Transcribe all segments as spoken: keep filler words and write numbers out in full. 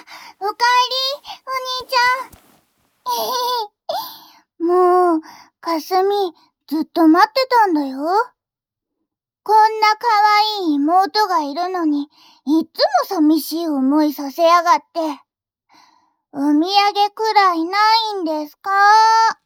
おかえり、お兄ちゃん。もう、かすみ、ずっと待ってたんだよ。こんな可愛い妹がいるのに、いつも寂しい思いさせやがって。お土産くらいないんですか？え、あ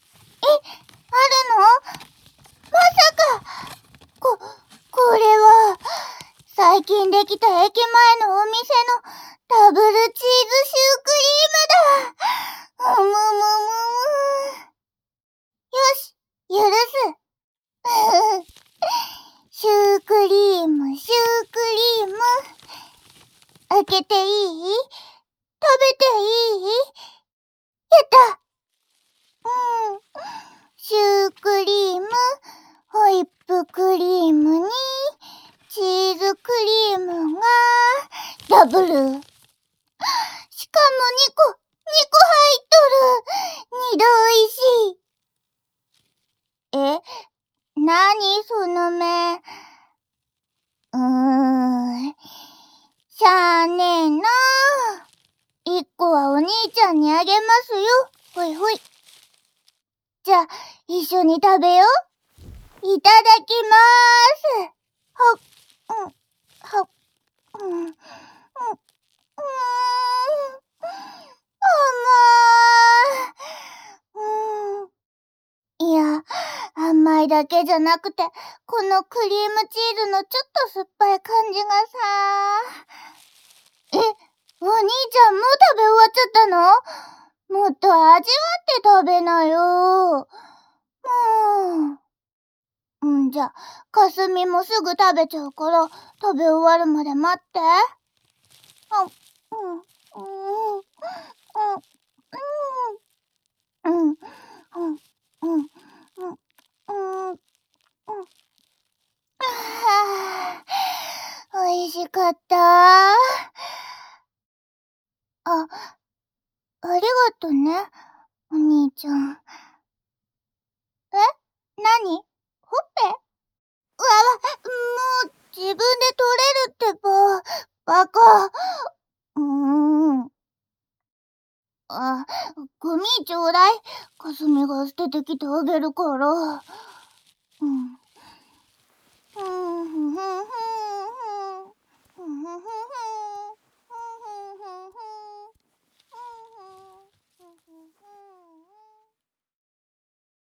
るの？まさか、こ、これは、最近できた駅前のお店のダブルチーズシュークリームだ。むむむむむ。よし、許す。シュークリーム、シュークリーム。開けていい？食べていい？やった。うん。シュークリーム、ホイップクリームに、チーズクリームが、ダブル。しかもにこ、にこ入っとる。二度おいしい。え、なにその目。うーん。しゃあねえな。一個はお兄ちゃんにあげますよ。ほいほい。じゃあ、一緒に食べよう。いただきまーす。はっ、うん、はっ、うん、うん、うーん、甘ー。うん。いや、甘いだけじゃなくて、このクリームチーズのちょっと酸っぱい感じがさ。え、お兄ちゃんもう食べ終わっちゃったの？もっと味わって食べなよ。もう。うん、じゃあ、かすみもすぐ食べちゃうから、食べ終わるまで待って。あ、うん、うん、うん、うん、うん、うん、うん、うん、うん、うん。はぁ、美味しかったー。あ、ありがとね、お兄ちゃん。え？なに？ほっぺ？うわわ、もう、自分で取れるってば、バカ。うーん。あ、ゴミちょうだい。かすみが捨ててきてあげるから。